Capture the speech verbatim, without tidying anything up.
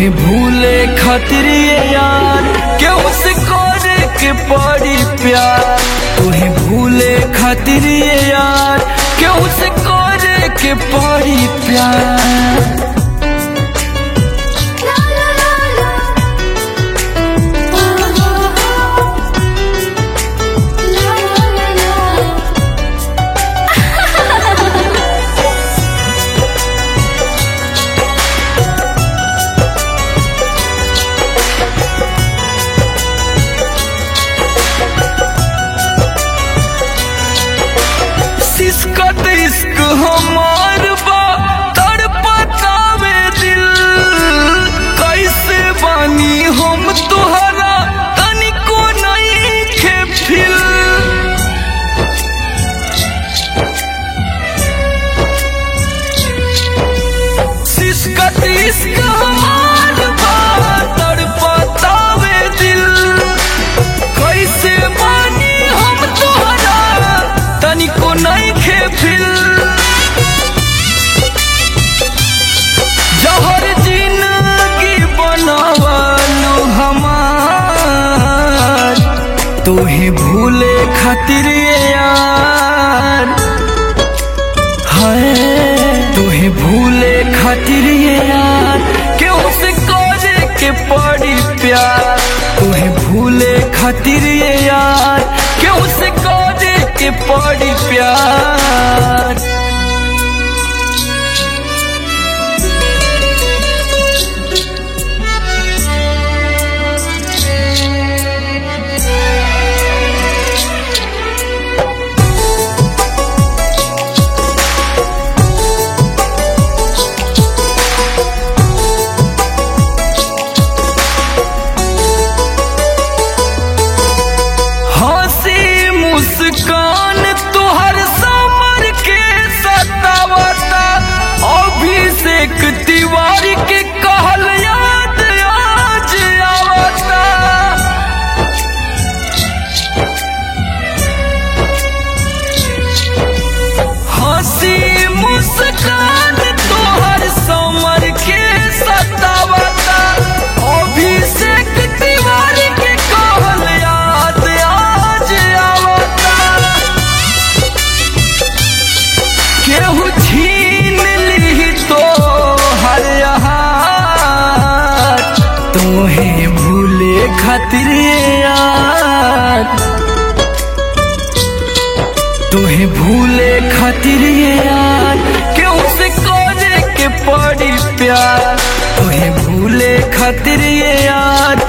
तोहे भूले खातिर ये यार क्यों से करे के पड़ी प्यार। तोहे भूले खातिर ये यार क्यों से करे के पड़ी प्यार। इश्क इश्क हमार बा तड़पतावे दिल, कैसे बानी हम तुहरा तनिको नहीं खे फिल। इश्क इश्क हमार बा तड़पतावे दिल, कैसे बानी हम तुहरा तनिको नहीं जहर जिंदगी बनावलो हमार। तोहे भूले खातिर ये यार है, तोहे भूले खातिर ये यार क्यों से करे के पड़ी प्यार। तोहे भूले खातिर ये यार क्यों से करे के पड़ी प्यार। मुस्कान तुहर समर के सतावता, अभिषेक तिवारी के कहल याद आज आवता। हंसी मुस्कान तुहर समर के सतावता, अभिषेक तिवारी के कहल याद केहू छीन ली तो हर हाथ। तोहे भूले खातिर यार, तोहे भूले खातिर यार क्यों से करे के पड़ी प्यार। तोहे भूले खातिर यार